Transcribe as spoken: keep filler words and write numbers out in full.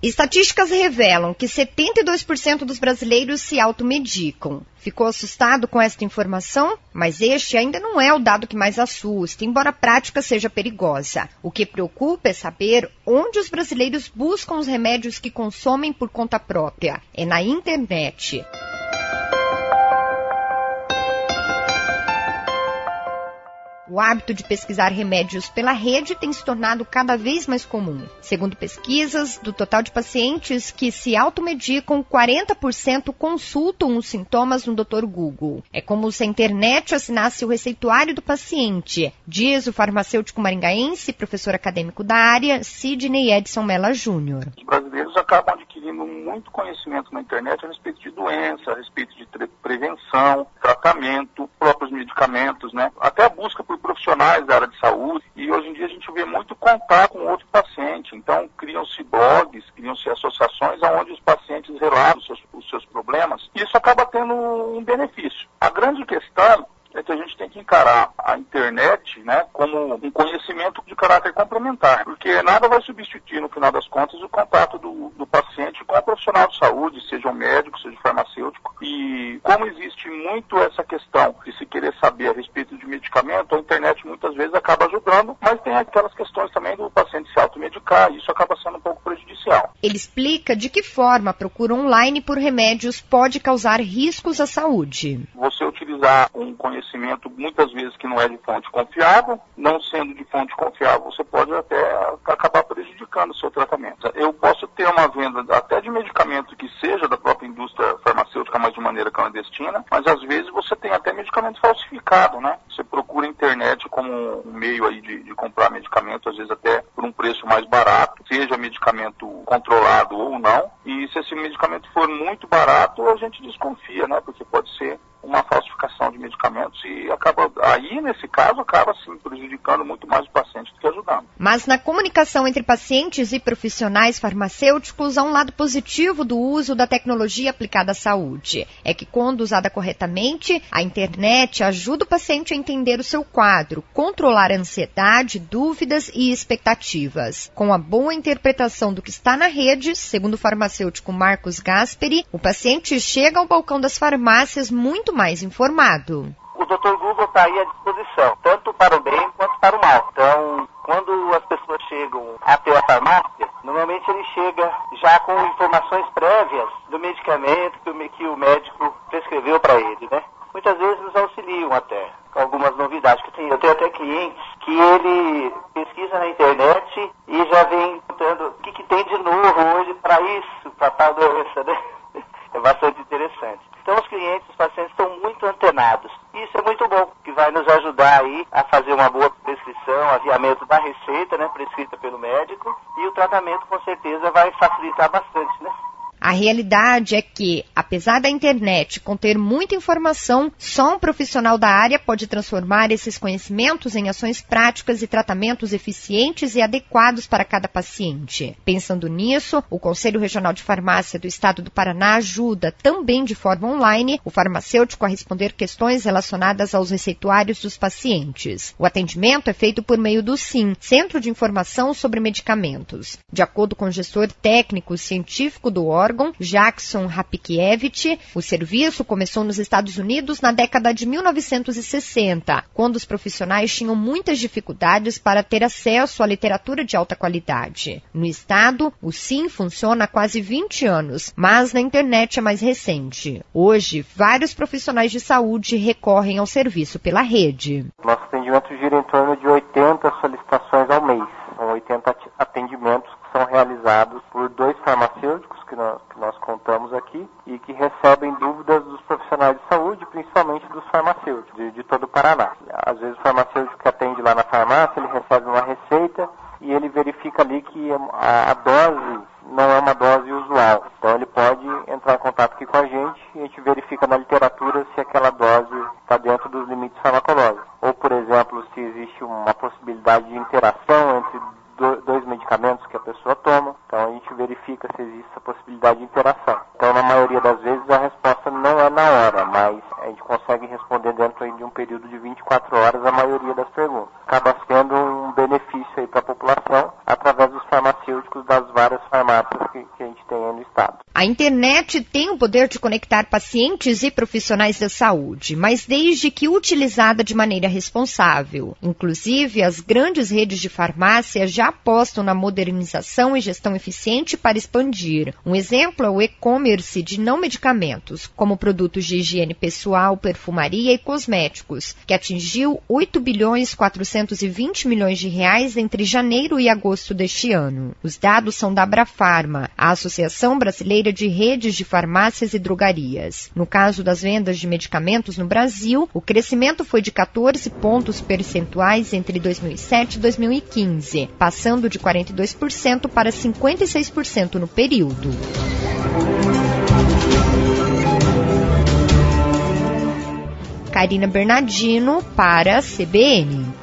Estatísticas revelam que setenta e dois por cento dos brasileiros se automedicam. Ficou assustado com esta informação? Mas este ainda não é o dado que mais assusta, embora a prática seja perigosa. O que preocupa é saber onde os brasileiros buscam os remédios que consomem por conta própria. É na internet. O hábito de pesquisar remédios pela rede tem se tornado cada vez mais comum. Segundo pesquisas, do total de pacientes que se automedicam, quarenta por cento consultam os sintomas no doutor Google. É como se a internet assinasse o receituário do paciente, diz o farmacêutico maringaense, professor acadêmico da área, Sidney Edson Mella Júnior Os brasileiros acabam adquirindo muito conhecimento na internet a respeito de doença, a respeito de prevenção, tratamento, próprios medicamentos, né? Até a busca por profissionais da área de saúde, e hoje em dia a gente vê muito contato com outro paciente. Então criam-se blogs, criam-se associações onde os pacientes relatam os seus, os seus problemas, e isso acaba tendo um benefício. A grande questão é que a gente tem que encarar a internet, né, como um conhecimento de caráter complementar, porque nada vai substituir, no final das contas, o contato do, do paciente com o profissional de saúde, seja um médico, seja um farmacêutico. E como existe muito essa questão de se querer saber a respeito de medicamento, a internet muitas vezes acaba ajudando, mas tem aquelas questões também do paciente se automedicar, e isso acaba sendo um pouco prejudicial. Ele explica de que forma a procura online por remédios pode causar riscos à saúde. Você utilizar um conhecimento conhecimento muitas vezes que não é de fonte confiável, não sendo de fonte confiável, você pode até acabar prejudicando o seu tratamento. Eu posso ter uma venda até de medicamento que seja da própria indústria farmacêutica, mas de maneira clandestina, mas às vezes você tem até medicamento falsificado, né? Você procura a internet como um meio aí de, de comprar medicamento, às vezes até por um preço mais barato, seja medicamento controlado ou não, e se esse medicamento for muito barato, a gente desconfia, né? Porque pode ser uma falsificação de medicamentos e acaba, aí nesse caso, acaba sim prejudicando muito mais o paciente do que ajudando. Mas na comunicação entre pacientes e profissionais farmacêuticos há um lado positivo do uso da tecnologia aplicada à saúde. É que quando usada corretamente, a internet ajuda o paciente a entender o seu quadro, controlar a ansiedade, dúvidas e expectativas. Com a boa interpretação do que está na rede, segundo o farmacêutico Marcos Gasperi, o paciente chega ao balcão das farmácias muito mais informado. O doutor Google está aí à disposição, tanto para o bem quanto para o mal. Então, quando as pessoas chegam até a farmácia, normalmente ele chega já com informações prévias do medicamento que o médico prescreveu para ele, né? Muitas vezes nos auxiliam até com algumas novidades. Eu tenho até clientes que ele pesquisa na internet e já vem contando o que, que tem de novo hoje para isso, para tal doença, né? É bastante interessante. Então os clientes, os pacientes estão muito antenados. E isso é muito bom, que vai nos ajudar aí a fazer uma boa prescrição, aviamento da receita, né, prescrita pelo médico, e o tratamento com certeza vai facilitar bastante, né? A realidade é que, apesar da internet conter muita informação, só um profissional da área pode transformar esses conhecimentos em ações práticas e tratamentos eficientes e adequados para cada paciente. Pensando nisso, o Conselho Regional de Farmácia do Estado do Paraná ajuda, também de forma online, o farmacêutico a responder questões relacionadas aos receituários dos pacientes. O atendimento é feito por meio do SIM, Centro de Informação sobre Medicamentos. De acordo com o gestor técnico científico do órgão, Jackson Rapikiewicz, o serviço começou nos Estados Unidos na década de mil novecentos e sessenta, quando os profissionais tinham muitas dificuldades para ter acesso à literatura de alta qualidade. No estado, o SIM funciona há quase vinte anos, mas na internet é mais recente. Hoje, vários profissionais de saúde recorrem ao serviço pela rede. Nosso atendimento gira em torno de oitenta solicitações ao mês. São oitenta atendimentos que são realizados por dois farmacêuticos que nós, que nós contamos aqui e que recebem dúvidas dos profissionais de saúde, principalmente dos farmacêuticos de, de todo o Paraná. Às vezes o farmacêutico que atende lá na farmácia, ele recebe uma receita e ele verifica ali que a, a dose não é uma dose usual. Então ele pode entrar em contato aqui com a gente e a gente verifica na literatura se aquela dose está dentro dos limites farmacológicos. Ou, por exemplo, se existe uma possibilidade de interação entre do, dois medicamentos que a pessoa toma. Então a gente verifica verifica se existe a possibilidade de interação. Então, na maioria das vezes, a resposta não é na hora, mas a gente consegue responder dentro aí de um período de vinte e quatro horas a maioria das perguntas. Acaba sendo um benefício aí para a população através dos farmacêuticos das várias farmácias que, que a gente tem aí no estado. A internet tem o poder de conectar pacientes e profissionais da saúde, mas desde que utilizada de maneira responsável. Inclusive, as grandes redes de farmácia já apostam na modernização e gestão eficiente para expandir. Um exemplo é o e-commerce de não medicamentos, como produtos de higiene pessoal, perfumaria e cosméticos, que atingiu oito bilhões quatrocentos e vinte milhões de reais entre janeiro e agosto deste ano. Os dados são da Abrafarma, a Associação Brasileira de Redes de Farmácias e Drogarias. No caso das vendas de medicamentos no Brasil, o crescimento foi de quatorze pontos percentuais entre dois mil e sete e dois mil e quinze, passando de quarenta e dois por cento para cinquenta e seis por cento no período. Karina Bernardino para a C B N.